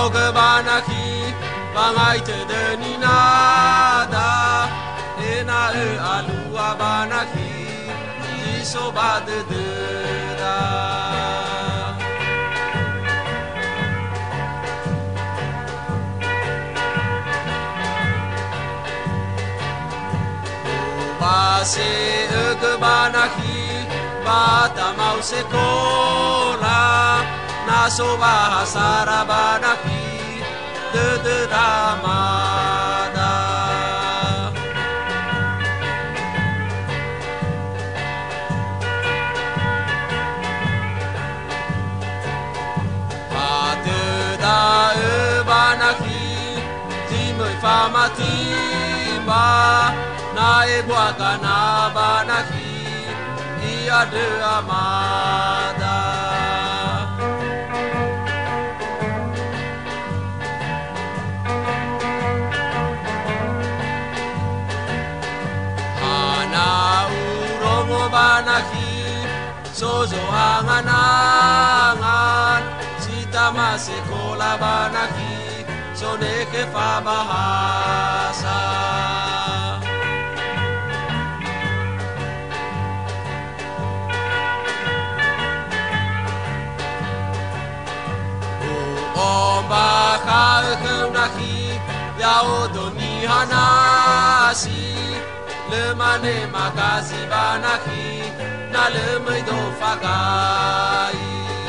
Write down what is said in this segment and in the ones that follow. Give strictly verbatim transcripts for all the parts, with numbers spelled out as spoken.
Ogebanaki bangai te deni nada ena e alua banaki iso bade dera Base ogebanaki bata mau sekola naso bahasa banaki de de ramada Pate da banaki timoi famati ba na e buaka na banaki ia de amada Banaki sozo angan-angan sita masekolah banaki sone ke fa bahasa o baka naki ya odoni hanasi le mane magazi banaki na le mai do fagai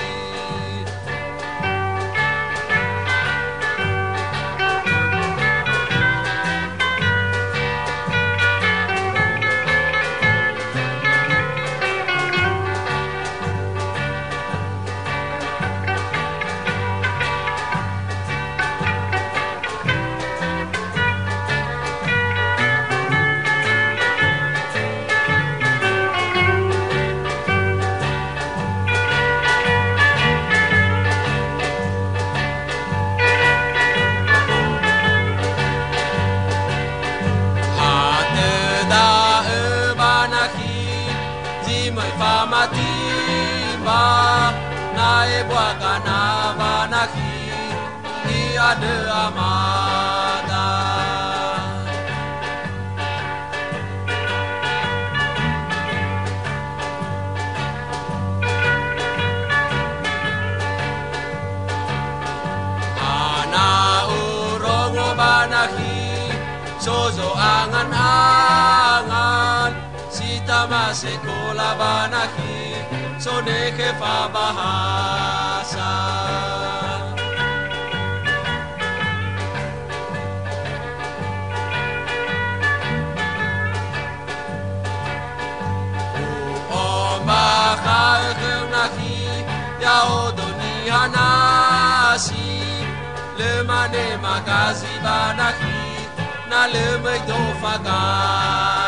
Pamatiba na e buaka na banaki ia de amada Ana urongo banaki sozo angan-angan sita masekolah banaki sone ke fa bahasa o baka naki ya odoni hanasi le mane magazi banaki na le mai do faga